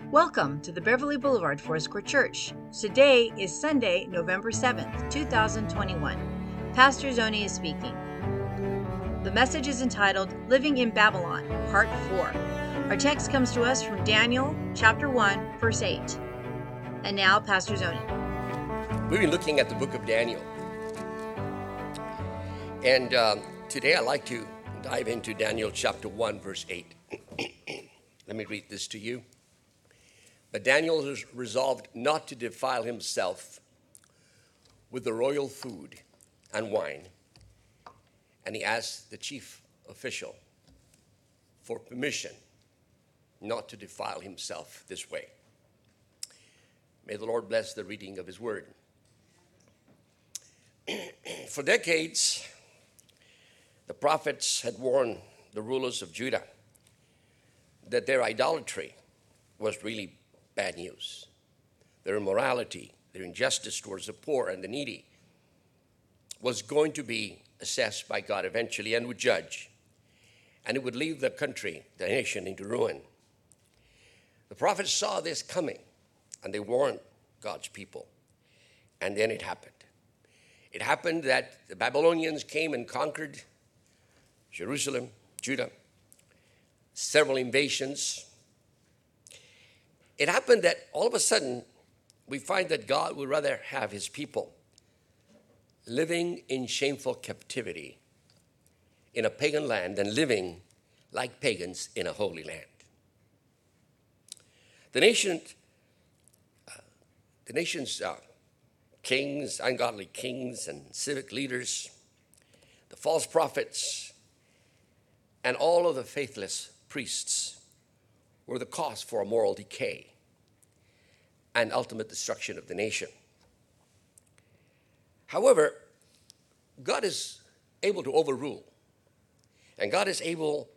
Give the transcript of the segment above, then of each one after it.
Welcome to the Beverly Boulevard Foursquare Church. Today is Sunday, November 7th, 2021. Pastor Zoni is speaking. The message is entitled Living in Babylon, Part 4. Our text comes to us from Daniel chapter 1, verse 8. And now, Pastor Zoni. We've been looking at the book of Daniel. And today I'd like to dive into Daniel chapter 1, verse 8. Let me read this to you. But Daniel was resolved not to defile himself with the royal food and wine. And he asked the chief official for permission not to defile himself this way. May the Lord bless the reading of his word. For decades, the prophets had warned the rulers of Judah that their idolatry was really bad news. Their immorality, their injustice towards the poor and the needy was going to be assessed by God eventually and would judge. And it would leave the country, the nation, into ruin. The prophets saw this coming and they warned God's people. And then it happened. It happened that the Babylonians came and conquered Jerusalem, Judah, several invasions. It happened that all of a sudden we find that God would rather have his people living in shameful captivity in a pagan land than living like pagans in a holy land. The nation's kings, ungodly kings and civic leaders, the false prophets, and all of the faithless priests were the cause for a moral decay and ultimate destruction of the nation. However, God is able to overrule, and God is able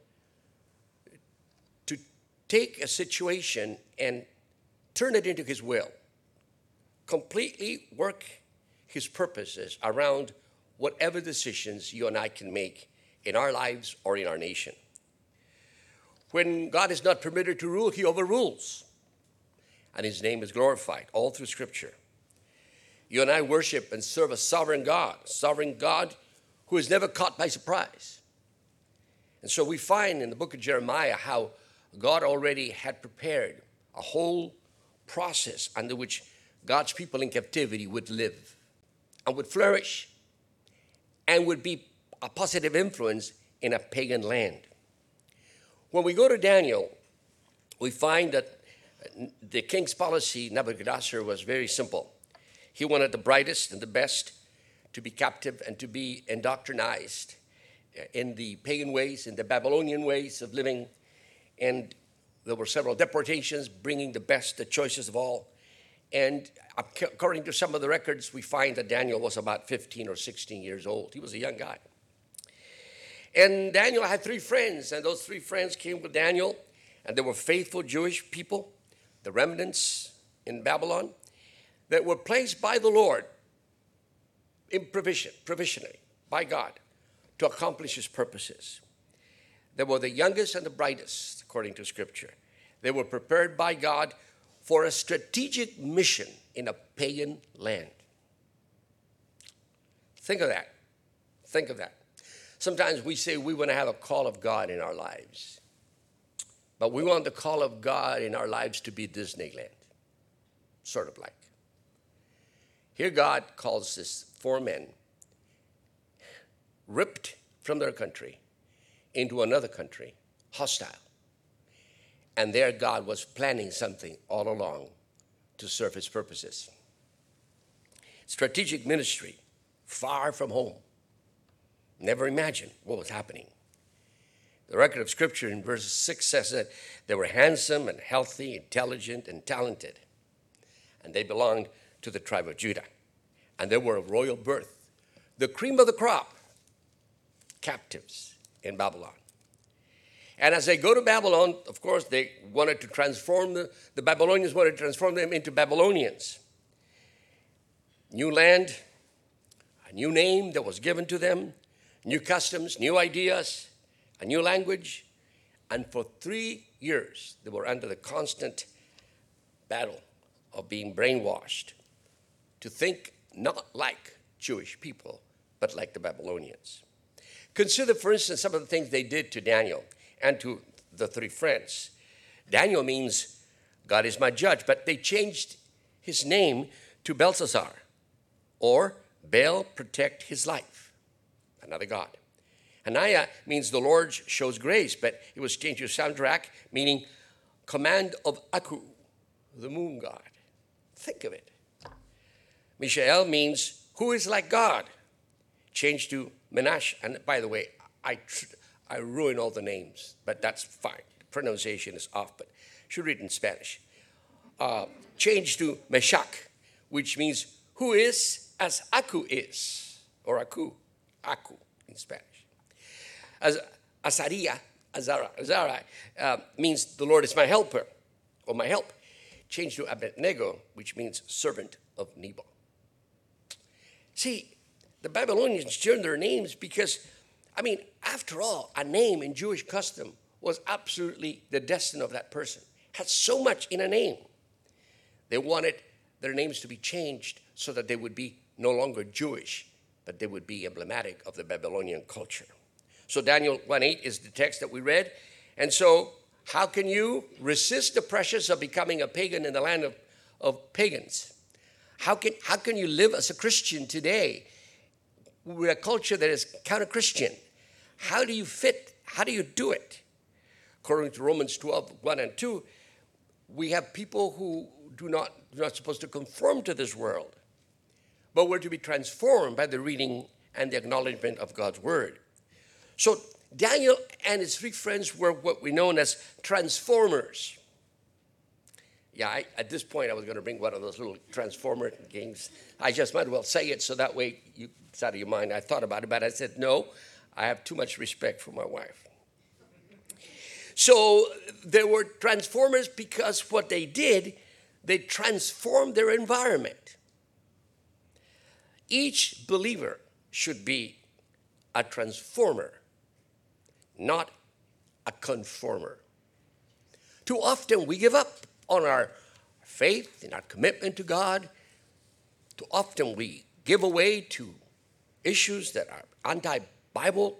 to take a situation and turn it into his will, completely work his purposes around whatever decisions you and I can make in our lives or in our nation. When God is not permitted to rule, he overrules. And his name is glorified all through Scripture. You and I worship and serve a sovereign God who is never caught by surprise. And so we find in the book of Jeremiah how God already had prepared a whole process under which God's people in captivity would live and would flourish and would be a positive influence in a pagan land. When we go to Daniel, we find that the king's policy, Nebuchadnezzar, was very simple. He wanted the brightest and the best to be captive and to be indoctrinized in the pagan ways, in the Babylonian ways of living. And there were several deportations bringing the best, the choicest of all. And according to some of the records, we find that Daniel was about 15 or 16 years old. He was a young guy. And Daniel had three friends, and those three friends came with Daniel, and they were faithful Jewish people, the remnants in Babylon, that were placed by the Lord in provisionally, by God, to accomplish his purposes. They were the youngest and the brightest, according to Scripture. They were prepared by God for a strategic mission in a pagan land. Think of that. Think of that. Sometimes we say we want to have a call of God in our lives, but we want the call of God in our lives to be Disneyland, sort of like. Here God calls these four men, ripped from their country into another country, hostile. And there God was planning something all along to serve his purposes. Strategic ministry, far from home. Never imagined what was happening. The record of Scripture in verse 6 says that they were handsome and healthy, intelligent and talented. And they belonged to the tribe of Judah. And they were of royal birth. The cream of the crop, captives in Babylon. And as they go to Babylon, of course, they wanted to transform the Babylonians wanted to transform them into Babylonians. New land, a new name that was given to them, new customs, new ideas, a new language. And for 3 years, they were under the constant battle of being brainwashed to think not like Jewish people, but like the Babylonians. Consider, for instance, some of the things they did to Daniel and to the three friends. Daniel means God is my judge, but they changed his name to Belshazzar, or Baal protect his life, another god. Hananiah means the Lord shows grace, but it was changed to Shadrach, meaning command of Aku, the moon god. Think of it. Mishael means who is like God, changed to Menash. And by the way, I ruin all the names, but that's fine. The pronunciation is off, but should read it in Spanish. Changed to Meshach, which means who is as Aku is, or Aku in Spanish. As Azariah means the Lord is my helper, or my help. Changed to Abednego, which means servant of Nebo. See, the Babylonians turned their names because, after all, a name in Jewish custom was absolutely the destiny of that person. Had so much in a name. They wanted their names to be changed so that they would be no longer Jewish, but they would be emblematic of the Babylonian culture. So Daniel 1:8 is the text that we read. And so how can you resist the pressures of becoming a pagan in the land of pagans? How can you live as a Christian today with a culture that is counter-Christian? How do you fit? How do you do it? According to Romans 12:1 and 2, we have people who do not supposed to conform to this world, but we're to be transformed by the reading and the acknowledgement of God's word. So Daniel and his three friends were what we know as transformers. Yeah, at this point I was going to bring one of those little transformer games. I just might as well say it so that way it's out of your mind. I thought about it, but I said, no, I have too much respect for my wife. So they were transformers because what they did, they transformed their environment. Each believer should be a transformer, not a conformer. Too often we give up on our faith and our commitment to God. Too often we give away to issues that are anti-Bible,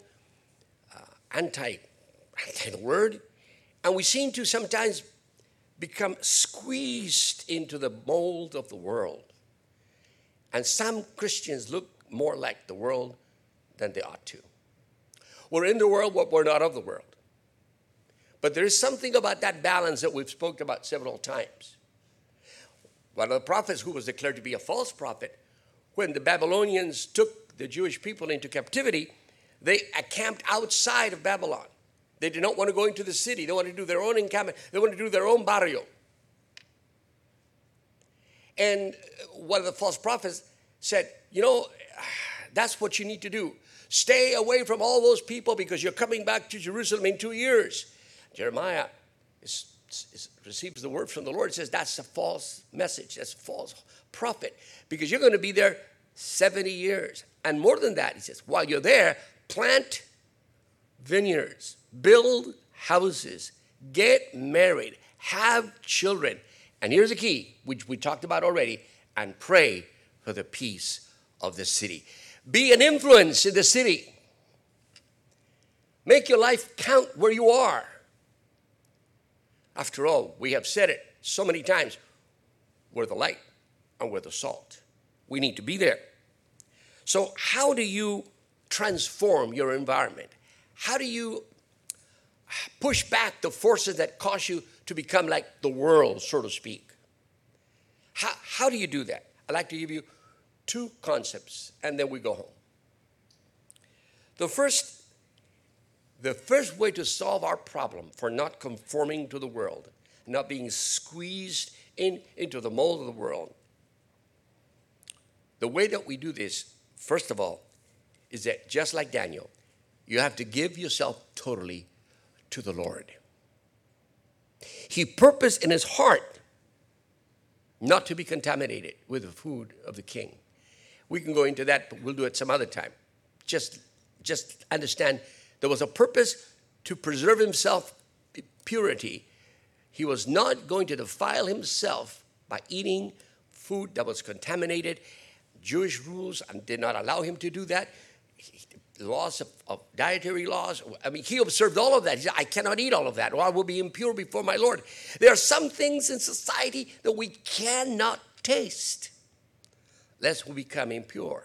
anti the word, and we seem to sometimes become squeezed into the mold of the world. And some Christians look more like the world than they ought to. We're in the world, but we're not of the world. But there is something about that balance that we've spoken about several times. One of the prophets who was declared to be a false prophet, when the Babylonians took the Jewish people into captivity, they camped outside of Babylon. They did not want to go into the city. They wanted to do their own encampment. They wanted to do their own barrio. And one of the false prophets said, that's what you need to do. Stay away from all those people because you're coming back to Jerusalem in 2 years. Jeremiah receives the word from the Lord. It says that's a false message. That's a false prophet because you're going to be there 70 years. And more than that, he says, while you're there, plant vineyards, build houses, get married, have children. And here's the key, which we talked about already, and pray for the peace of the city. Be an influence in the city. Make your life count where you are. After all, we have said it so many times, we're the light and we're the salt. We need to be there. So how do you transform your environment? How do you push back the forces that cause you to become like the world, so to speak? How do you do that? I'd like to give you two concepts, and then we go home. The first way to solve our problem for not conforming to the world, not being squeezed into the mold of the world, the way that we do this, first of all, is that just like Daniel, you have to give yourself totally to the Lord. He purposed in his heart not to be contaminated with the food of the king. We can go into that, but we'll do it some other time. Just understand there was a purpose to preserve himself purity, He was not going to defile himself by eating food that was contaminated. Jewish rules did not allow him to do that. Laws of dietary laws. I mean, he observed all of that. He said, I cannot eat all of that, or I will be impure before my Lord. There are some things in society that we cannot taste, lest we become impure.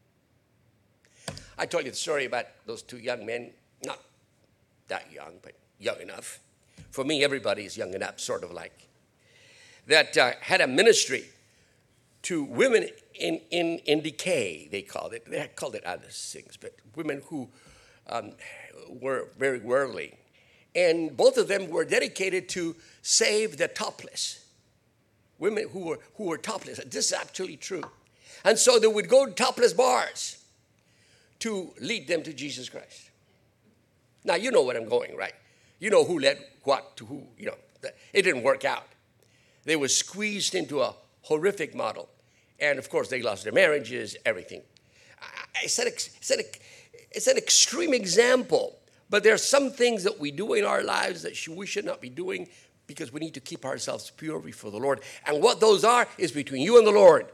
I told you the story about those two young men, not that young, but young enough. For me, everybody is young enough, sort of like, that had a ministry to women in decay, they called it. They called it other things, but women who were very worldly. And both of them were dedicated to save the topless. Women who were topless. This is actually true. And so they would go to topless bars to lead them to Jesus Christ. Now, you know what I'm going, right? You know who led what to who. You know, it didn't work out. They were squeezed into a horrific model. And, of course, they lost their marriages, everything. It's an extreme example. But there are some things that we do in our lives that we should not be doing because we need to keep ourselves pure before the Lord. And what those are is between you and the Lord.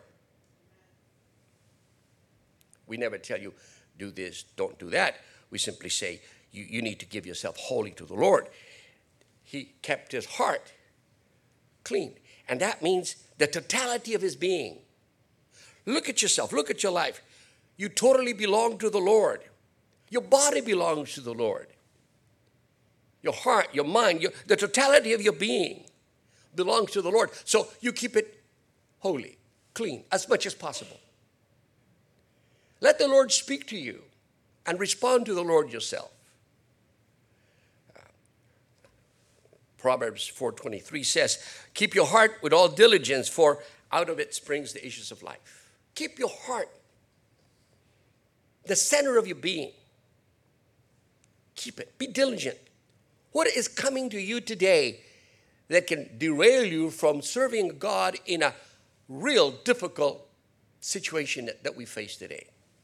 We never tell you, do this, don't do that. We simply say, you need to give yourself wholly to the Lord. He kept his heart clean. And that means the totality of his being. Look at yourself. Look at your life. You totally belong to the Lord. Your body belongs to the Lord. Your heart, your mind, the totality of your being belongs to the Lord. So you keep it holy, clean, as much as possible. Let the Lord speak to you and respond to the Lord yourself. Proverbs 4:23 says, keep your heart with all diligence, for out of it springs the issues of life. Keep your heart, the center of your being. Keep it. Be diligent. What is coming to you today that can derail you from serving God in a real difficult situation that we face today?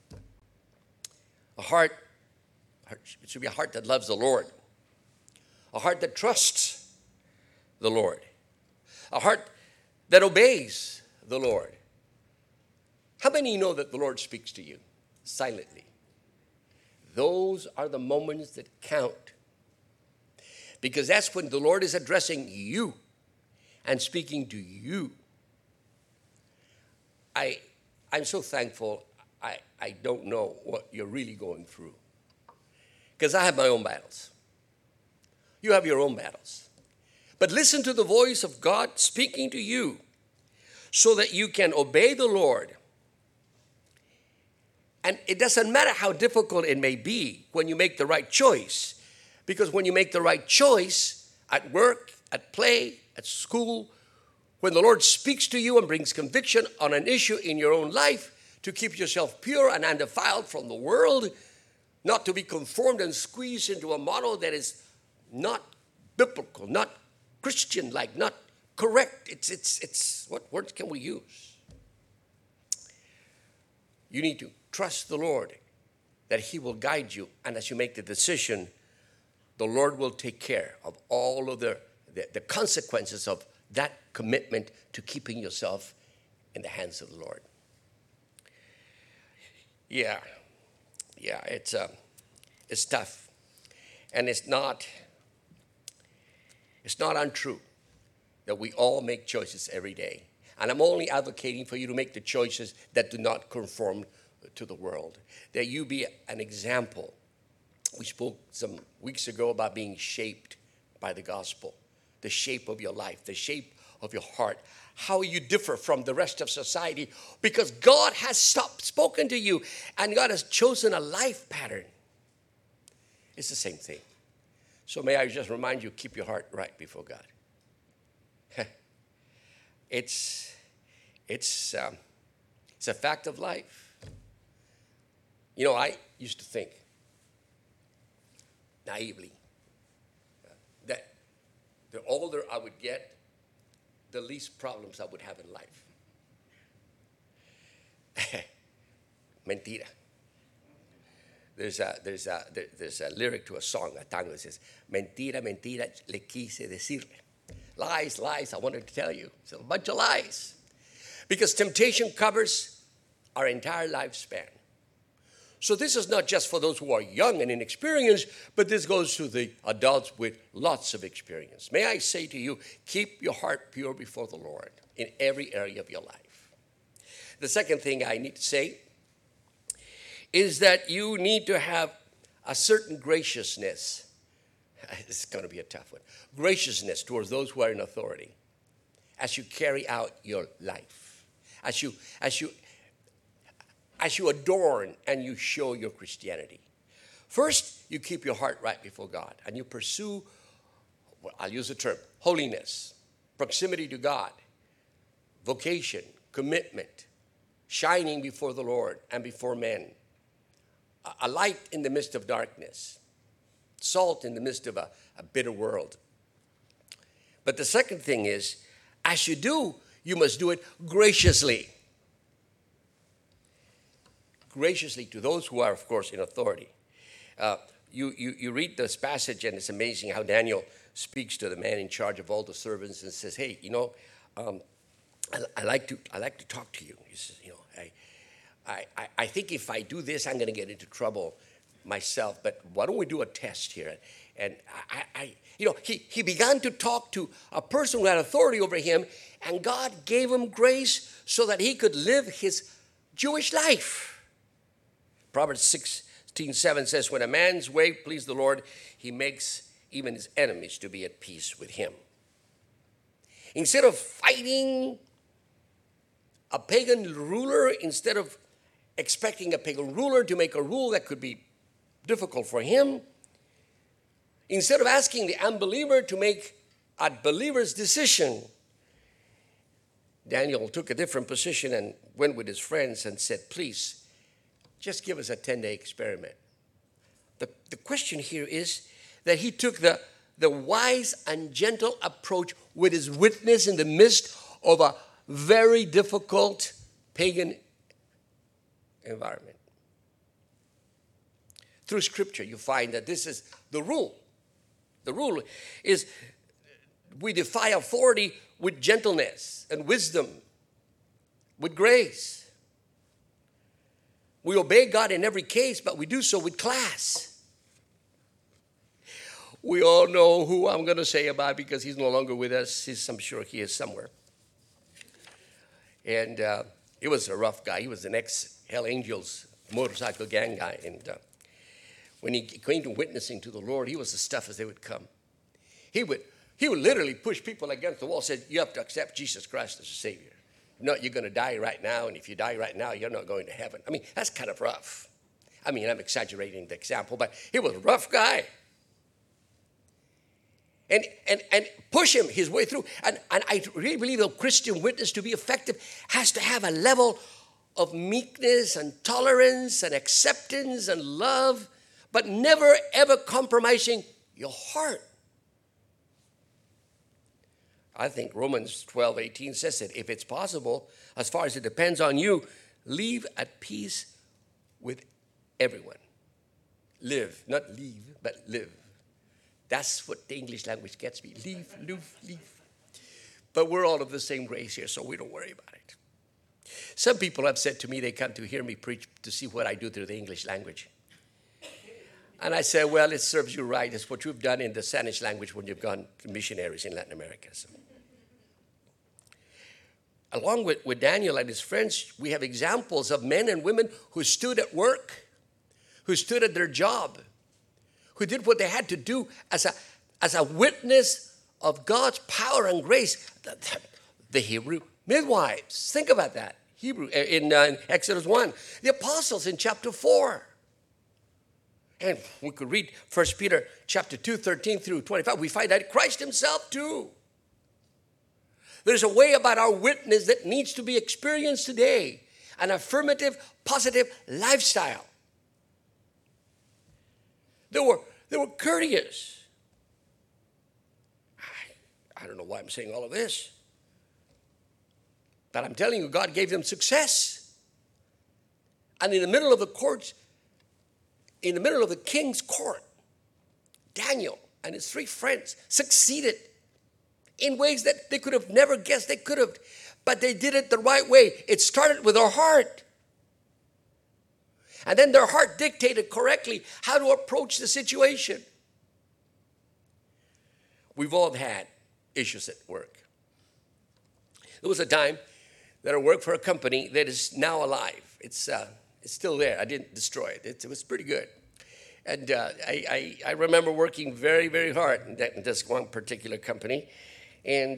It should be a heart that loves the Lord. A heart that trusts the Lord. A heart that obeys the Lord. How many know that the Lord speaks to you silently? Those are the moments that count. Because that's when the Lord is addressing you and speaking to you. I'm so thankful. I don't know what you're really going through. Because I have my own battles. You have your own battles. But listen to the voice of God speaking to you so that you can obey the Lord. And it doesn't matter how difficult it may be when you make the right choice. Because when you make the right choice at work, at play, at school, when the Lord speaks to you and brings conviction on an issue in your own life to keep yourself pure and undefiled from the world, not to be conformed and squeezed into a model that is not biblical, not Christian-like, not correct. It's what words can we use? You need to trust the Lord that he will guide you. And as you make the decision, the Lord will take care of all of the consequences of that commitment to keeping yourself in the hands of the Lord. Yeah, it's tough. And it's not untrue that we all make choices every day. And I'm only advocating for you to make the choices that do not conform to the world, that you be an example. We spoke some weeks ago about being shaped by the gospel, the shape of your life, the shape of your heart, how you differ from the rest of society, because God has spoken to you and God has chosen a life pattern. It's the same thing. So may I just remind you, keep your heart right before God. It's a fact of life. You know, I used to think naively that the older I would get, the least problems I would have in life. Mentira. There's a lyric to a song, a tango that says, mentira, mentira, le quise decirle. Lies, lies, I wanted to tell you. It's a bunch of lies. Because temptation covers our entire lifespan. So this is not just for those who are young and inexperienced, but this goes to the adults with lots of experience. May I say to you, keep your heart pure before the Lord in every area of your life. The second thing I need to say is that you need to have a certain graciousness. It's going to be a tough one. Graciousness towards those who are in authority as you carry out your life, as you adorn and you show your Christianity. First, you keep your heart right before God and you pursue, well, I'll use the term, holiness, proximity to God, vocation, commitment, shining before the Lord and before men, a light in the midst of darkness, salt in the midst of a bitter world. But the second thing is, as you do, you must do it graciously. Graciously to those who are, of course, in authority. You read this passage, and it's amazing how Daniel speaks to the man in charge of all the servants and says, "Hey, I like to talk to you." He says, I think if I do this, I'm going to get into trouble myself. But why don't we do a test here? And he began to talk to a person who had authority over him, and God gave him grace so that he could live his Jewish life. Proverbs 16:7 says, when a man's way pleases the Lord, he makes even his enemies to be at peace with him. Instead of fighting a pagan ruler, instead of expecting a pagan ruler to make a rule that could be difficult for him, instead of asking the unbeliever to make a believer's decision, Daniel took a different position and went with his friends and said, please, just give us a 10-day experiment. The question here is that he took the wise and gentle approach with his witness in the midst of a very difficult pagan environment. Through Scripture, you find that this is the rule. The rule is we defy authority with gentleness and wisdom, with grace. We obey God in every case, but we do so with class. We all know who I'm going to say about because he's no longer with us. I'm sure he is somewhere. And he was a rough guy. He was an ex-Hell Angels motorcycle gang guy. And when he came to witnessing to the Lord, he was as tough as they would come. He would literally push people against the wall, said, you have to accept Jesus Christ as a Savior. No, you're going to die right now, and if you die right now, you're not going to heaven. I mean, that's kind of rough. I mean, I'm exaggerating the example, but he was a rough guy. And push him his way through. And I really believe a Christian witness to be effective has to have a level of meekness and tolerance and acceptance and love, but never, ever compromising your heart. I think Romans 12:18 says that if it's possible, as far as it depends on you, live at peace with everyone. Live, not leave, but live. That's what the English language gets me. Leave. But we're all of the same race here, so we don't worry about it. Some people have said to me they come to hear me preach to see what I do through the English language. And I said, well, it serves you right. It's what you've done in the Spanish language when you've gone to missionaries in Latin America. So. Along with Daniel and his friends, we have examples of men and women who stood at work, who stood at their job, who did what they had to do as a witness of God's power and grace. The Hebrew midwives, think about that. Hebrew in Exodus 1. The apostles in chapter 4. And we could read 1 Peter chapter 2, 13 through 25. We find that Christ himself too. There's a way about our witness that needs to be experienced today. An affirmative, positive lifestyle. They were courteous. I don't know why I'm saying all of this. But I'm telling you, God gave them success. And in the middle of the courts, in the middle of the king's court, Daniel and his three friends succeeded in ways that they could have never guessed they could have. But they did it the right way. It started with their heart. And then their heart dictated correctly how to approach the situation. We've all had issues at work. There was a time that I worked for a company that is now alive. It's still there. I didn't destroy it. It was pretty good. And I remember working very, very hard in this one particular company. And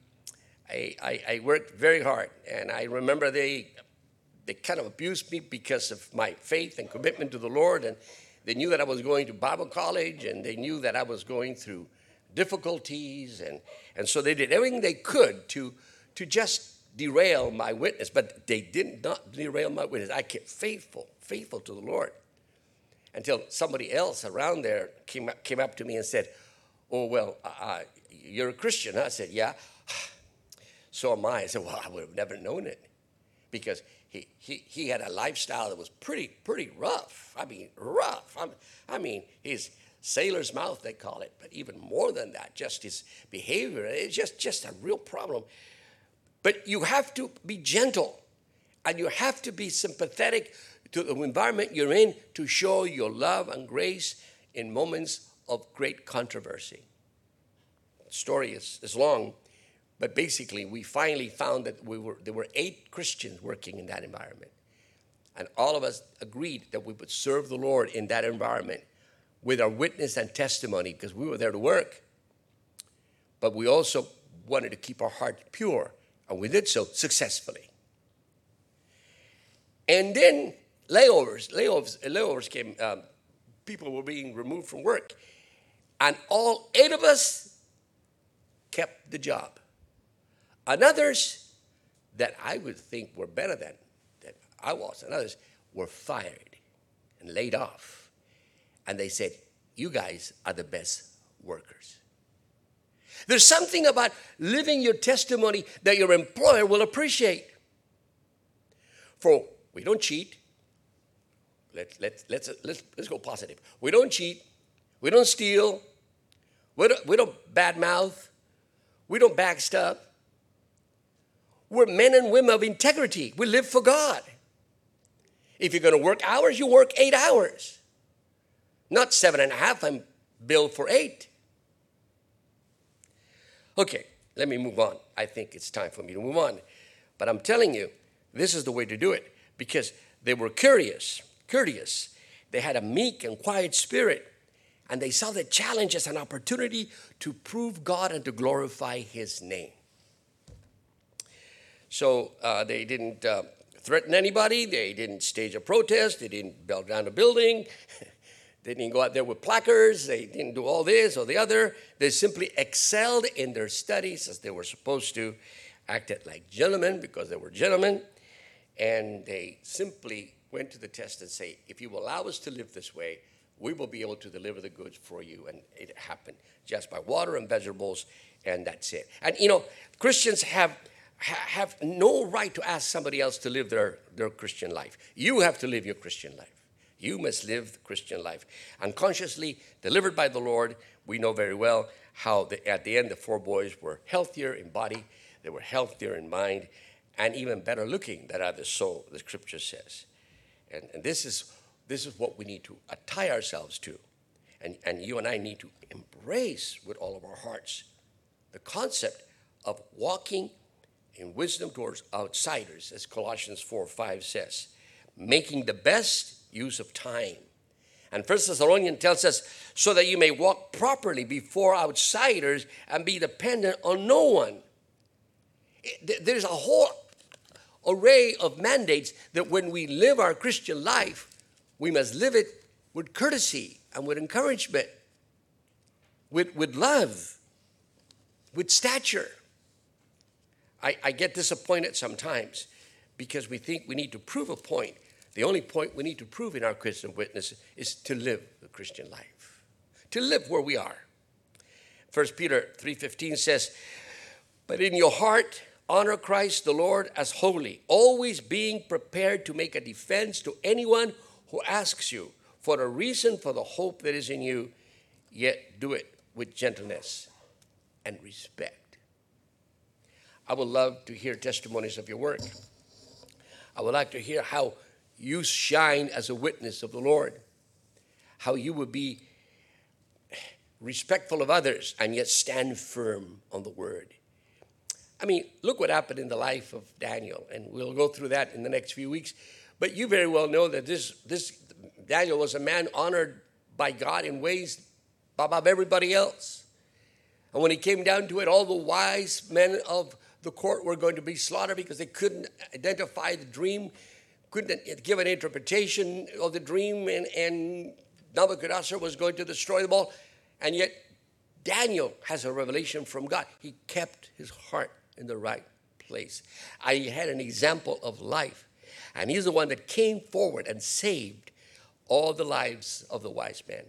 I worked very hard. And I remember they kind of abused me because of my faith and commitment to the Lord. And they knew that I was going to Bible college, and they knew that I was going through difficulties. And so they did everything they could to just derail my witness. But they did not derail my witness. I kept faithful to the Lord. Until somebody else around there came up to me and said, "Oh, well, you're a Christian, huh?" I said, "Yeah." "So am I." I said, "Well, I would have never known it." Because he had a lifestyle that was pretty rough. I mean, rough. I mean, his sailor's mouth, they call it. But even more than that, just his behavior, it's just a real problem. But you have to be gentle, and you have to be sympathetic to the environment you're in to show your love and grace in moments of great controversy. The story is long, but basically we finally found that there were 8 Christians working in that environment. And all of us agreed that we would serve the Lord in that environment with our witness and testimony, because we were there to work. But we also wanted to keep our heart pure, and we did so successfully. And then layovers came. People were being removed from work. And all 8 of us kept the job. And others that I would think were better than I was, and others were fired and laid off. And they said, "You guys are the best workers." There's something about living your testimony that your employer will appreciate. For we don't cheat. Let's go positive. We don't cheat. We don't steal. We don't badmouth. We don't backstab. We're men and women of integrity. We live for God. If you're going to work hours, you work 8 hours. Not 7.5. I'm billed for 8. Okay, let me move on. I think it's time for me to move on. But I'm telling you, this is the way to do it, because they were courteous. They had a meek and quiet spirit, and they saw the challenge as an opportunity to prove God and to glorify His name. So they didn't threaten anybody. They didn't stage a protest. They didn't build down a building. They didn't go out there with placards. They didn't do all this or the other. They simply excelled in their studies as they were supposed to, acted like gentlemen because they were gentlemen, and they simply went to the test and say, "If you will allow us to live this way, we will be able to deliver the goods for you." And it happened just by water and vegetables, and that's it. And Christians have no right to ask somebody else to live their Christian life. You have to live your Christian life. You must live the Christian life. Unconsciously delivered by the Lord, we know very well how at the end the 4 boys were healthier in body, they were healthier in mind, and even better looking than others, so the scripture says. And this is what we need to tie ourselves to. And you and I need to embrace with all of our hearts the concept of walking in wisdom towards outsiders, as Colossians 4:5 says, making the best use of time. And 1 Thessalonians tells us, so that you may walk properly before outsiders and be dependent on no one. There's a whole array of mandates that when we live our Christian life, we must live it with courtesy and with encouragement, with love, with stature. I get disappointed sometimes because we think we need to prove a point. The only point we need to prove in our Christian witness is to live the Christian life, to live where we are. 1 Peter 3:15 says, "But in your heart, honor Christ the Lord as holy, always being prepared to make a defense to anyone who asks you for a reason for the hope that is in you, yet do it with gentleness and respect." I would love to hear testimonies of your work. I would like to hear how you shine as a witness of the Lord, how you would be respectful of others and yet stand firm on the word. I mean, look what happened in the life of Daniel, and we'll go through that in the next few weeks. But you very well know that this Daniel was a man honored by God in ways above everybody else. And when it came down to it, all the wise men of the court were going to be slaughtered because they couldn't identify the dream, couldn't give an interpretation of the dream, and Nebuchadnezzar was going to destroy them all. And yet Daniel has a revelation from God. He kept his heart in the right place. I had an example of life. And he's the one that came forward and saved all the lives of the wise men.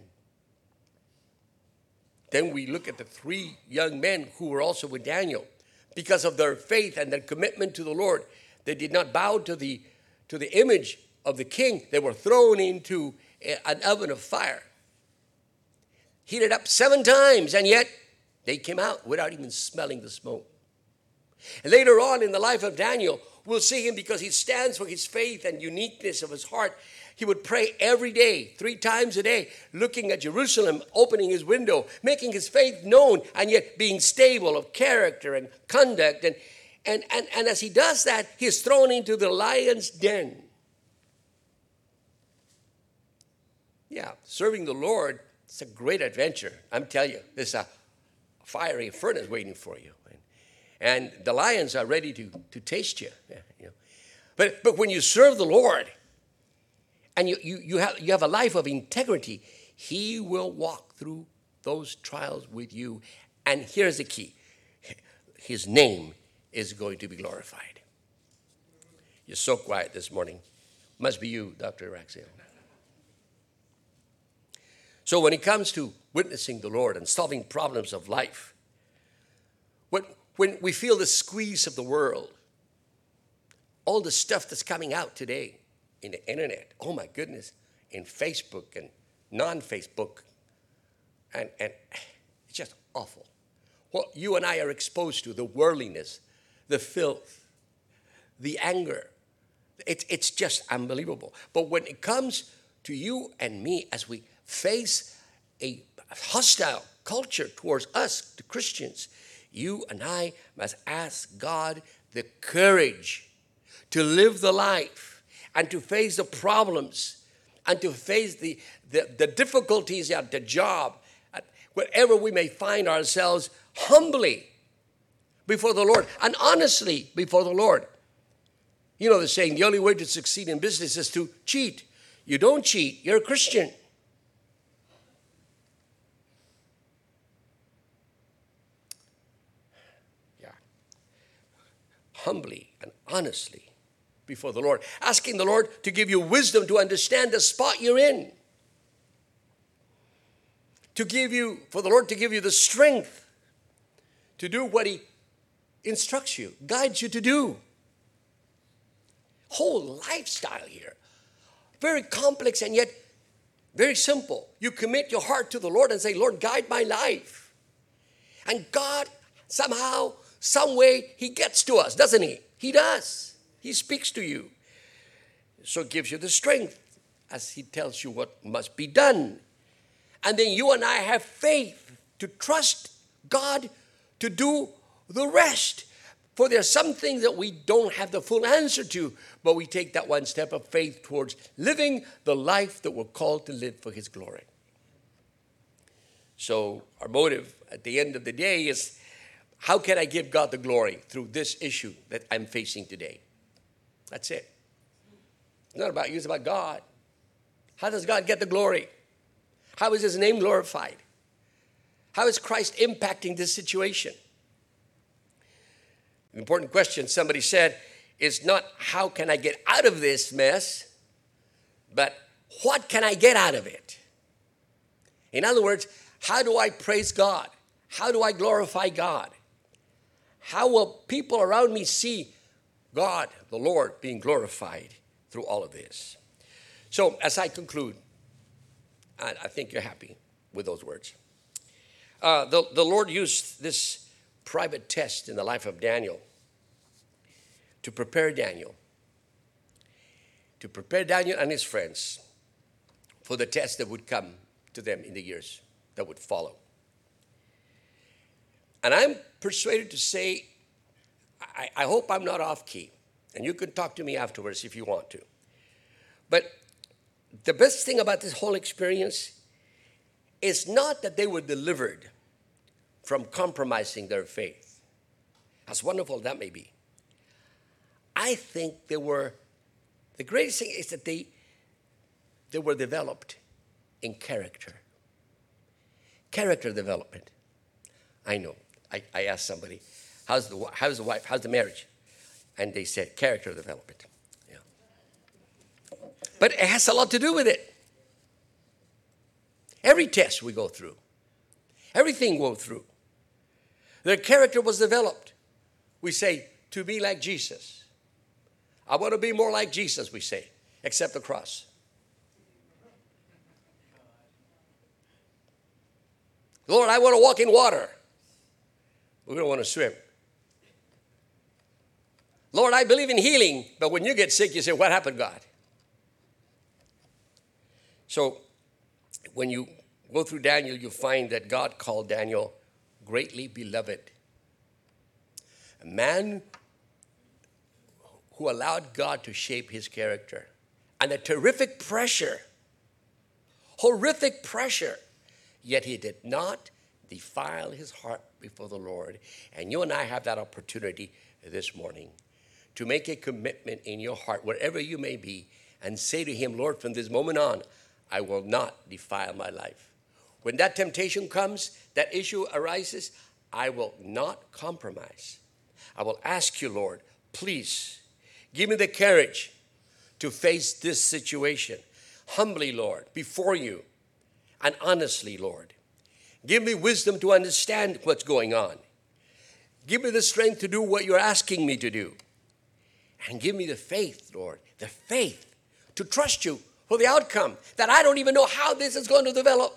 Then we look at the three young men who were also with Daniel. Because of their faith and their commitment to the Lord, they did not bow to the image of the king. They were thrown into an oven of fire, heated up 7 times, and yet they came out without even smelling the smoke. And later on in the life of Daniel, we'll see him because he stands for his faith and uniqueness of his heart. He would pray every day, 3 times a day, looking at Jerusalem, opening his window, making his faith known, and yet being stable of character and conduct. And as he does that, he is thrown into the lion's den. Yeah, serving the Lord, it's a great adventure. I'm telling you, there's a fiery furnace waiting for you. And the lions are ready to taste you. You know. But when you serve the Lord, and you have a life of integrity, he will walk through those trials with you. And here's the key. His name is going to be glorified. You're so quiet this morning. Must be you, Dr. Raxiel. So when it comes to witnessing the Lord and solving problems of life, when we feel the squeeze of the world, all the stuff that's coming out today, in the internet, oh my goodness, in Facebook and non-Facebook, and it's just awful. What you and I are exposed to, the worldliness, the filth, the anger, it's just unbelievable. But when it comes to you and me, as we face a hostile culture towards us, the Christians, you and I must ask God the courage to live the life and to face the problems and to face the difficulties at the job, at wherever we may find ourselves, humbly before the Lord and honestly before the Lord. You know the saying, the only way to succeed in business is to cheat. You don't cheat, you're a Christian. Yeah. Humbly and honestly before the Lord, asking the Lord to give you wisdom to understand the spot you're in, for the Lord to give you the strength to do what he instructs you, guides you to do. Whole lifestyle here, very complex and yet very simple. You commit your heart to the Lord and say, Lord, guide my life. And God, somehow, some way, he gets to us, doesn't he? He does. He speaks to you. So it gives you the strength as he tells you what must be done. And then you and I have faith to trust God to do the rest. For there are some things that we don't have the full answer to, but we take that one step of faith towards living the life that we're called to live for his glory. So our motive at the end of the day is, how can I give God the glory through this issue that I'm facing today? That's it. It's not about you, it's about God. How does God get the glory? How is his name glorified? How is Christ impacting this situation? An important question somebody said is not how can I get out of this mess, but what can I get out of it? In other words, how do I praise God? How do I glorify God? How will people around me see God, the Lord, being glorified through all of this? So as I conclude, I think you're happy with those words. The Lord used this private test in the life of Daniel to prepare Daniel and his friends for the test that would come to them in the years that would follow. And I'm persuaded to say, I hope I'm not off key, and you can talk to me afterwards if you want to. But the best thing about this whole experience is not that they were delivered from compromising their faith, as wonderful that may be. I think the greatest thing is that they were developed in character. Character development. I know. I asked somebody, how's the wife, how's the marriage? And they said, character development. Yeah. But it has a lot to do with it. Every test we go through, everything we go through, their character was developed. We say, to be like Jesus. I want to be more like Jesus, we say, except the cross. Lord, I want to walk in water. We don't want to swim. Lord, I believe in healing, but when you get sick, you say, what happened, God? So when you go through Daniel, you find that God called Daniel greatly beloved. A man who allowed God to shape his character. And a terrific pressure, horrific pressure, yet he did not defile his heart before the Lord. And you and I have that opportunity this morning to make a commitment in your heart, wherever you may be, and say to him, Lord, from this moment on, I will not defile my life. When that temptation comes, that issue arises, I will not compromise. I will ask you, Lord, please give me the courage to face this situation humbly, Lord, before you, and honestly, Lord. Give me wisdom to understand what's going on. Give me the strength to do what you're asking me to do. And give me the faith, Lord, the faith to trust you for the outcome, that I don't even know how this is going to develop.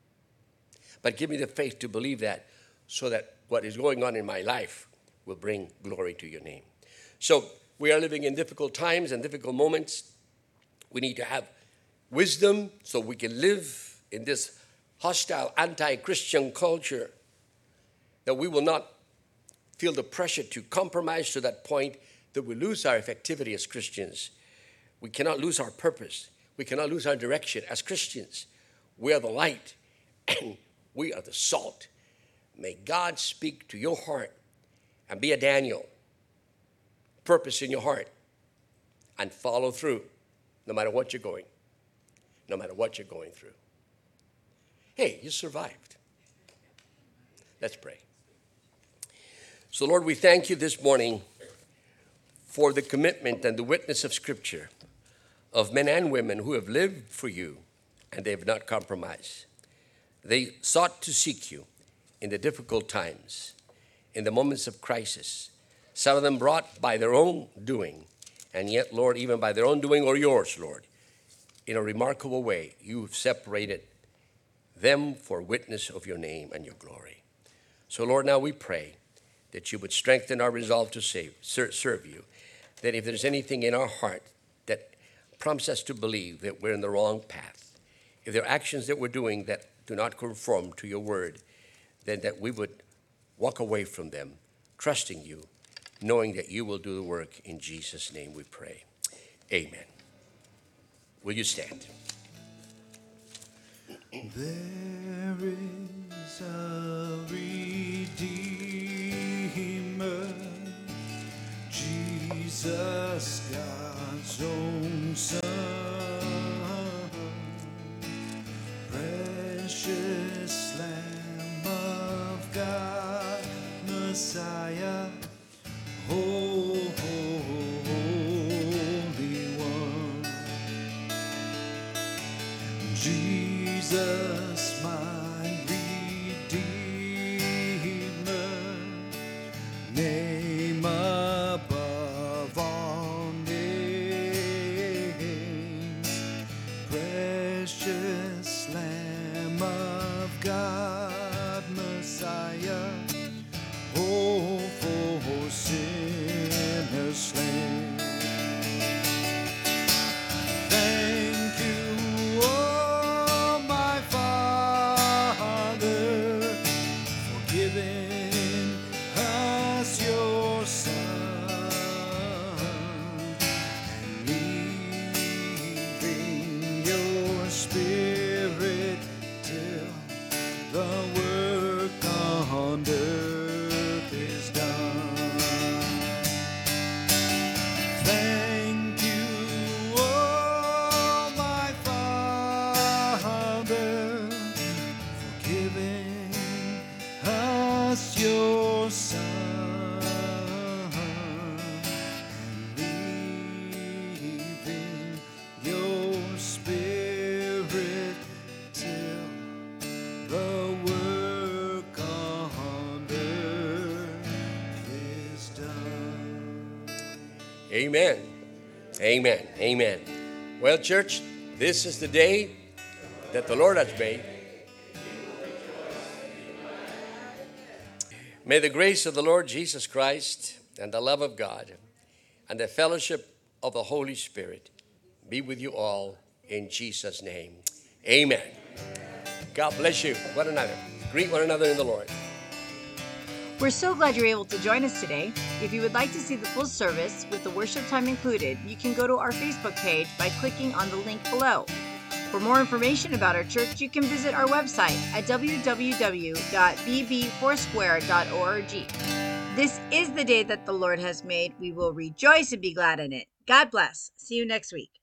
But give me the faith to believe that, so that what is going on in my life will bring glory to your name. So we are living in difficult times and difficult moments. We need to have wisdom so we can live in this hostile, anti-Christian culture, that we will not feel the pressure to compromise to that point that we lose our effectivity as Christians. We cannot lose our purpose. We cannot lose our direction as Christians. We are the light and we are the salt. May God speak to your heart and be a Daniel. Purpose in your heart and follow through no matter what you're going, no matter what you're going through. Hey, you survived. Let's pray. So, Lord, we thank you this morning for the commitment and the witness of Scripture of men and women who have lived for you and they have not compromised. They sought to seek you in the difficult times, in the moments of crisis. Some of them brought by their own doing, and yet, Lord, even by their own doing or yours, Lord, in a remarkable way, you've separated them for witness of your name and your glory. So, Lord, now we pray that you would strengthen our resolve to serve you, that if there's anything in our heart that prompts us to believe that we're in the wrong path, if there are actions that we're doing that do not conform to your word, then that we would walk away from them, trusting you, knowing that you will do the work. In Jesus' name we pray. Amen. Will you stand? There is a Redeemer, Jesus, God's own Son, precious Lamb of God, Messiah, Holy One, Jesus, my Redeemer, name above all names. Amen. Amen. Amen. Well, church, this is the day that the Lord has made. May the grace of the Lord Jesus Christ and the love of God and the fellowship of the Holy Spirit be with you all in Jesus' name. Amen. God bless you. One another. Greet one another in the Lord. We're so glad you're able to join us today. If you would like to see the full service with the worship time included, you can go to our Facebook page by clicking on the link below. For more information about our church, you can visit our website at www.bbfoursquare.org. This is the day that the Lord has made. We will rejoice and be glad in it. God bless. See you next week.